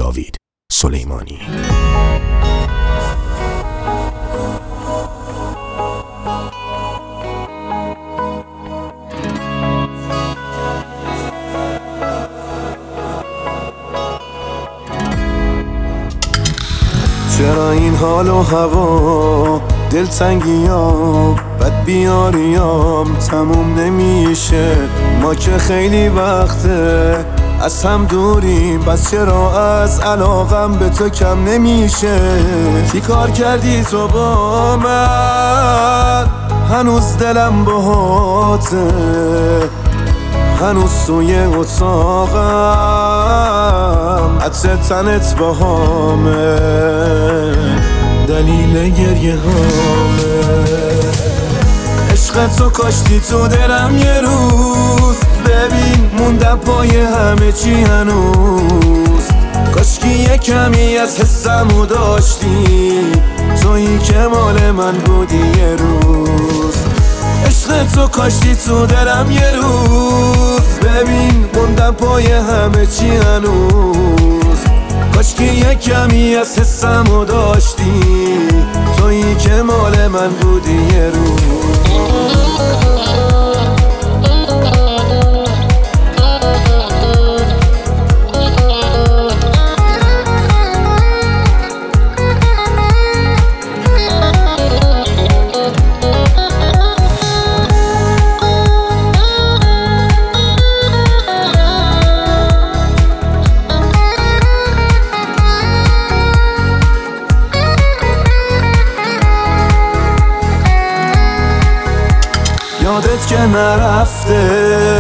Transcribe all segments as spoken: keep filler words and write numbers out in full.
جاوید سلیمانی. چرا این حال و هوا دلتنگیام بد بیاریام تموم نمیشه؟ ما که خیلی وقته از هم دوریم، بس چرا از علاقم به تو کم نمیشه؟ چی کار کردی تو با من؟ هنوز دلم باهاته، هنوز توی اتاقم عطر تنت باهامه، دلیل گریه هامه. عشق تو کاشتی تو دلم یه روز، ببین موندم پای همه چی هنوز. کاشکی یه کمی از حسمو داشتی، تویی که مال من بودی یه روز. عشق تو کاشتی تو دلم یه روز، ببین موندم پای همه چی هنوز. کاشکی یه کمی از حسمو داشتی، تویی که مال من بودی یه روز. یادت که نرفته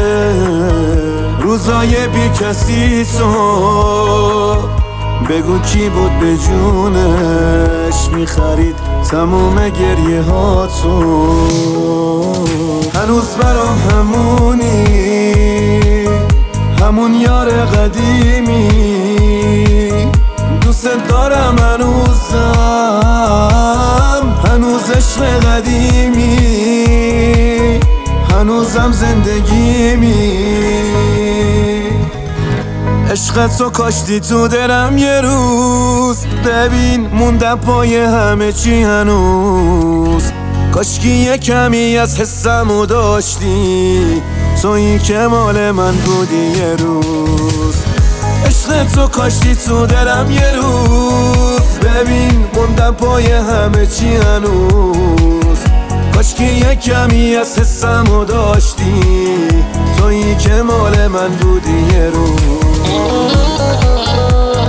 روزای بی کسی تو، بگو کی بود به جونش میخرید تموم گریه ها تو. هنوز برام همونی، همون یار قدیمی، دوست دارم هنوزم، هنوز عشق قدیمی، هنوزم زندگیمی. عشق تو کاشتی تو دلم یه روز، ببین موندم پای همه چی هنوز. کاشکی یه کمی از حسمو داشتی، تویی که مال من بودی یه روز. عشق تو کاشتی تو دلم یه روز، ببین موندم پای همه چی هنوز. کاشکی یه کمی از حسمو داشتی، تویی که مال من بودی یه روز.